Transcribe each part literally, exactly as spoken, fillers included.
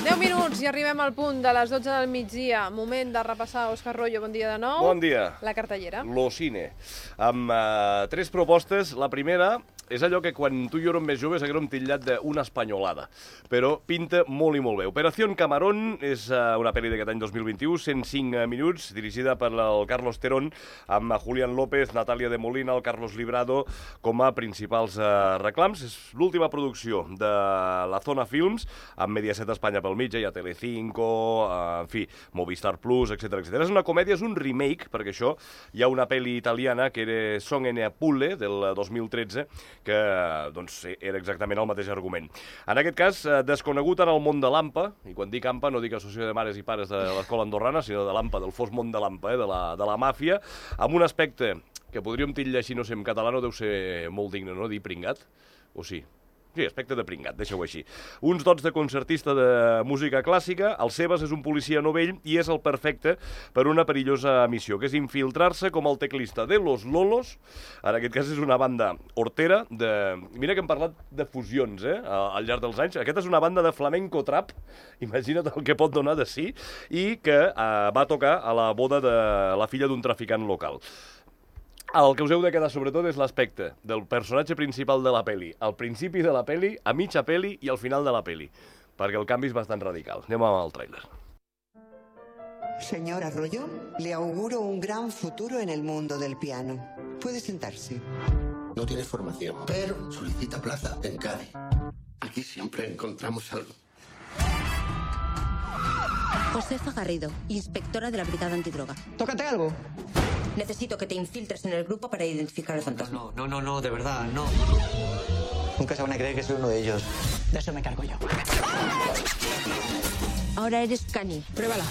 deu minuts i arribem al punt de les dotze del migdia. Moment de repassar. Òscar Royo, bon dia de nou. Bon dia. La cartellera. Lo Cine. Amb uh, tres propostes. La primera és allò que quan tu i jo érem més joves haguérem titllat d'una espanyolada, però pinta molt i molt bé. Operación Camarón és uh, una pel·li d'aquest any dos mil vint-i-u, cent cinc minuts, dirigida per el Carlos Terón, amb Julián López, Natalia de Molina, el Carlos Librado com a principals uh, reclams. És l'última producció de la Zona Films, amb Mediaset Espanya pel mig, hi ha Telecinco, uh, en fi, Movistar Plus, etcètera, etcètera. És una comèdia, és un remake, perquè això hi ha una pel·li italiana que era Son en Apule, del dos mil tretze, que doncs, era exactament el mateix argument. En aquest cas, eh, desconegut en el món de l'AMPA, i quan dic AMPA no dic Associació de Mares i Pares de l'Escola Andorrana, sinó de l'AMPA, del fos món de l'AMPA, eh, de, la, de la màfia, amb un aspecte que podríem titllar així, no sé, en català no deu ser molt digne, no?, dir pringat, o sí? Sí, aspecte de pringat, deixa-ho així. Uns dots de concertista de música clàssica, el Sebas és un policia novell i és el perfecte per una perillosa missió, que és infiltrar-se com el teclista de Los Lolos. En aquest cas és una banda hortera de... Mira que hem parlat de fusions, eh, al llarg dels anys. Aquesta és una banda de flamenco trap, imagina't el que pot donar de sí, i que eh, va tocar a la boda de la filla d'un traficant local. El que us heu de quedar, sobretot, és l'aspecte del personatge principal de la peli, al principi de la peli, a mitja peli i al final de la peli, perquè el canvi és bastant radical. Anem amb el tràiler. Señor Arroyo, le auguro un gran futuro en el mundo del piano. Puede sentarse. No tiene formación, pero solicita plaza en Cádiz. Aquí siempre encontramos algo. Josefa Garrido, inspectora de la Brigada Antidroga. Tócate algo. Necesito que te infiltres en el grupo para identificar al fantasma. No, no, no, no, de verdad, no. Nunca se van a creer que soy uno de ellos. De eso me cargo yo. Ahora eres Cani. Pruébala.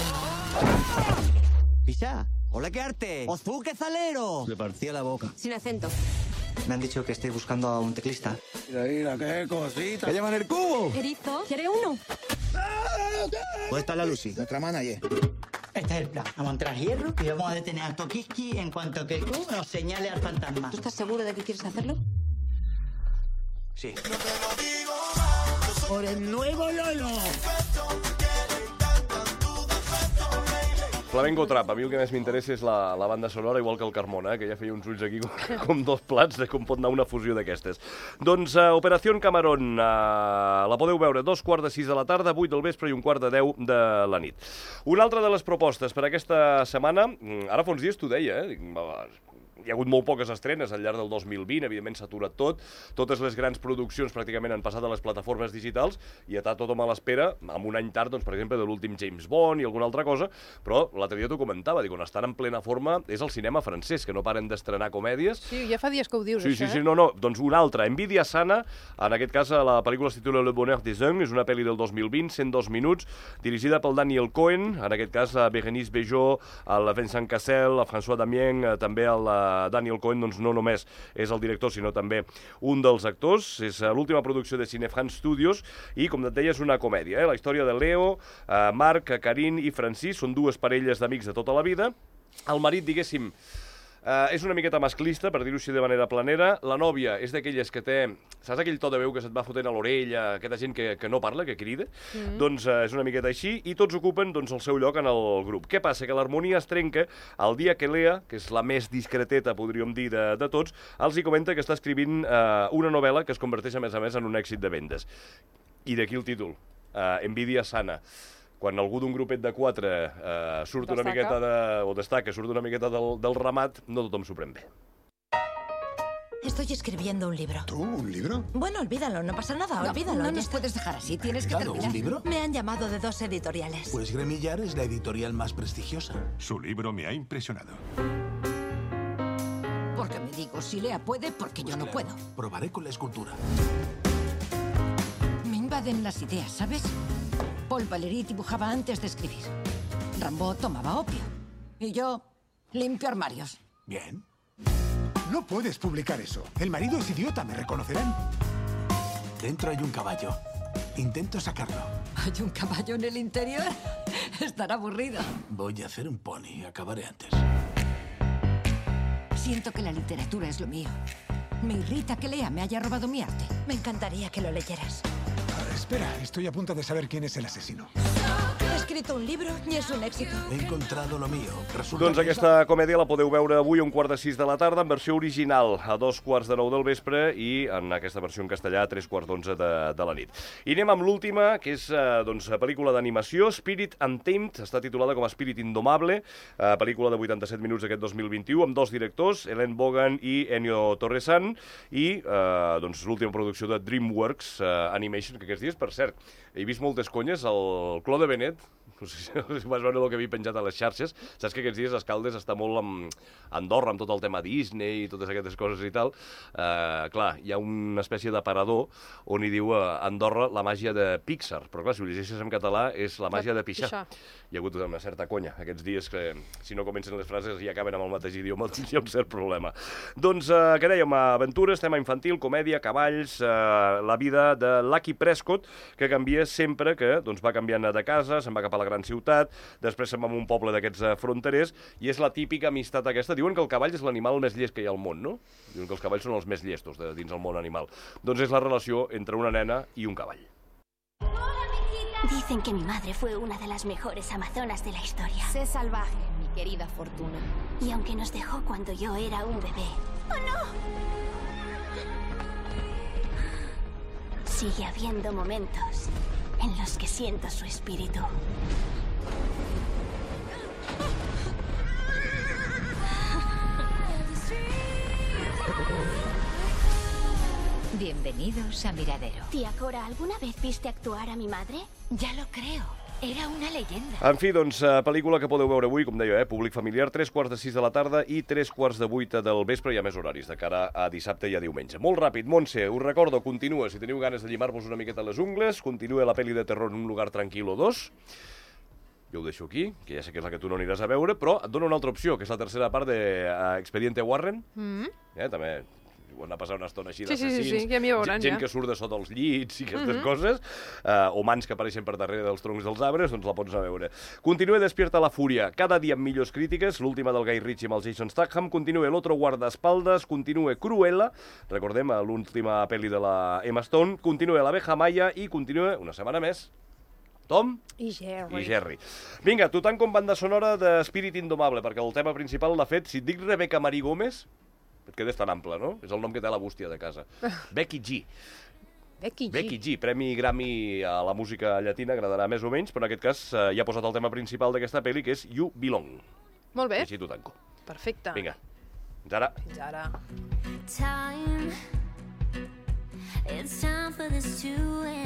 Pisa, hola, qué arte. ¡Ozú, qué zalero! Le partía la boca. Sin acento. Me han dicho que estoy buscando a un teclista. Mira, mira, qué cosita. ¿Qué llaman el cubo? Erizo, ¿quiere uno? ¿Dónde está la Lucy, nuestra manager? Este es el plan. Vamos a entrar hierro y vamos a detener a Tokiski en cuanto que Q nos señale al fantasma. ¿Tú estás seguro de que quieres hacerlo? Sí. ¡Por el nuevo Lolo! Flamenco Trap, a mi el que més m'interessa és la, la banda sonora, igual que el Carmona, eh, que ja feia uns ulls aquí com, com dos plats de com pot anar una fusió d'aquestes. Doncs uh, Operación Camarón, uh, la podeu veure dos quarts de sis de la tarda, vuit del vespre i un quart de deu de la nit. Una altra de les propostes per aquesta setmana, ara fa uns dies t'ho deia, eh, hi ha hagut molt poques estrenes al llarg del dos mil vint, evidentment s'ha aturat tot, totes les grans produccions pràcticament han passat a les plataformes digitals i està tothom a l'espera, amb un any tard, doncs, per exemple, de l'últim James Bond i alguna altra cosa, però l'altre dia t'ho comentava, dic, on estan en plena forma és el cinema francès, que no paren d'estrenar comèdies. Sí, ja fa dies que ho dius, sí, això, sí, eh? Sí, no, no, doncs una altra, Envidia sana, en aquest cas la pel·lícula es titula Le Bonheur des Hommes, és una pel·li del dos mil vint, cent dos minuts, dirigida pel Daniel Cohen, en aquest cas a Bérénice Bejo, el Vincent Cassel, a François Damien, també el Daniel Cohen, doncs no només és el director, sinó també un dels actors. És l'última producció de Cinefran Studios i, com et deia, és una comèdia. Eh? La història de Leo, eh, Marc, Karine i Francis són dues parelles d'amics de tota la vida. El marit, diguéssim, Uh, és una miqueta masclista, per dir-ho així de manera planera. La nòvia és d'aquelles que té... Saps aquell to de veu que se't va fotent a l'orella, aquesta gent que, que no parla, que crida? Mm-hmm. Doncs uh, és una miqueta així, i tots ocupen doncs, el seu lloc en el grup. Què passa? Que l'harmonia es trenca el dia que Lea, que és la més discreteta, podríem dir, de, de tots, els hi comenta que està escrivint uh, una novel·la que es converteix, a més a més, en un èxit de vendes. I d'aquí el títol, uh, Envidia sana. Quan algú d'un grupet de quatre eh, surt destaca. una miqueta de, o destaca, surt una miqueta del, del ramat, no tothom s'ho pren bé. Estoy escribiendo un libro. ¿Tú? ¿Un libro? Bueno, olvídalo, no pasa nada, No, olvídalo. no ya nos está. puedes dejar así, tienes que Claro, terminar. ¿un libro? Me han llamado de dos editoriales. Pues Gremillar es la editorial más prestigiosa. Su libro me ha impresionado. Porque me digo, si Lea puede, porque yo no puedo. Probaré con la escultura. Me invaden las ideas, ¿sabes? Paul Valéry dibujaba antes de escribir. Rimbaud tomaba opio. Y yo limpio armarios. Bien. No puedes publicar eso. El marido es idiota, me reconocerán. Dentro hay un caballo. Intento sacarlo. ¿Hay un caballo en el interior? Estará aburrido. Voy a hacer un pony. Acabaré antes. Siento que la literatura es lo mío. Me irrita que Lea me haya robado mi arte. Me encantaría que lo leyeras. Espera, estoy a punto de saber quién es el asesino. He escrito un libro y es un éxito. He encontrado lo mío. Resulta Doncs aquesta comèdia la podeu veure avui a un quart de sis de la tarda en versió original, a dos quarts de nou del vespre, i en aquesta versió en castellà a tres quarts d'onze de, de la nit. I anem amb l'última, que és eh, doncs, pel·lícula d'animació, Spirit Untamed, està titulada com a Spirit Indomable, eh, pel·lícula de vuitanta-set minuts d'aquest dos mil vint-i-u, amb dos directors, Ellen Bogan i Ennio Torresan, i eh, doncs, l'última producció de DreamWorks eh, Animation, que aquests dies, per cert, he vist moltes conyes, el Claude Benet, no sé si vas veure el que havia penjat a les xarxes, saps que aquests dies Escaldes està molt amb Andorra, amb tot el tema Disney i totes aquestes coses i tal. Uh, clar, hi ha una espècie d'aparador on hi diu uh, Andorra la màgia de Pixar, però clar, si ho llegeixes en català és la màgia de pixar. pixar. Hi ha hagut una certa conya aquests dies que si no comencen les frases i acaben amb el mateix idioma, doncs hi ha un cert problema. Doncs, uh, què dèiem, aventures, tema infantil, comèdia, cavalls, uh, la vida de Lucky Prescott, que canvia sempre, que doncs, va canviant de casa, se'n va cap a la gran ciutat, després se'n va a un poble d'aquests uh, fronterers, i és la típica amistat aquesta. Diuen que el cavall és l'animal més llest que hi ha al món, no? Diuen que els cavalls són els més llestos de, dins el món animal. Doncs és la relació entre una nena i un cavall. Dicen que mi madre fue una de las mejores amazonas de la historia. Sé salvaje, mi querida Fortuna. Y aunque nos dejó cuando yo era un bebé... ¡Oh, no! Sigue habiendo momentos en los que siento su espíritu. Bienvenidos a Miradero. Tía Cora, ¿alguna vez viste actuar a mi madre? Ya lo creo. Era una leyenda. En fi, doncs, pel·lícula que podeu veure avui, com deia, eh, públic familiar, tres quarts de sis de la tarda i tres quarts de vuit del vespre. Hi ha més horaris de cara a dissabte i a diumenge. Molt ràpid, Montse, us recordo, continua, si teniu ganes de llimar-vos una miqueta les ungles, continua la pel·li de terror En un lugar tranquilo dos. Jo ho deixo aquí, que ja sé que és la que tu no aniràs a veure, però et dono una altra opció, que és la tercera part d'Expediente Warren. Mm. Eh, també... anar a passar una estona així sí, d'assassins, sí, sí, sí, ja m'hi veuran, gent ja. que surt de sota els llits i aquestes Mm-hmm. coses, uh, o mans que apareixen per darrere dels troncs dels arbres, doncs la pots anar a veure. Continua Despierta la Fúria, cada dia amb millors crítiques, l'última del Guy Ritchie amb el Jason Statham, continua L'Otro guardaespaldas, continua Cruella, recordem l'última pel·li de la Emma Stone, continua L'Abeja Maya i continua, una setmana més, Tom i Jerry. I Jerry. Vinga, tu tant com banda sonora d'Espírit Indomable, perquè el tema principal l'ha fet, si et dic Rebecca Marie Gómez, et quedes tan ample, no? És el nom que té la bústia de casa. Becky G. Becky G. Becky G, Premi Grammy a la música llatina, agradarà més o menys, però en aquest cas eh, ja ha posat el tema principal d'aquesta pel·li, que és You Belong. Molt bé. I així t'ho tanco. Perfecte. Vinga, fins ara. Fins ara. Time. It's time for this to end.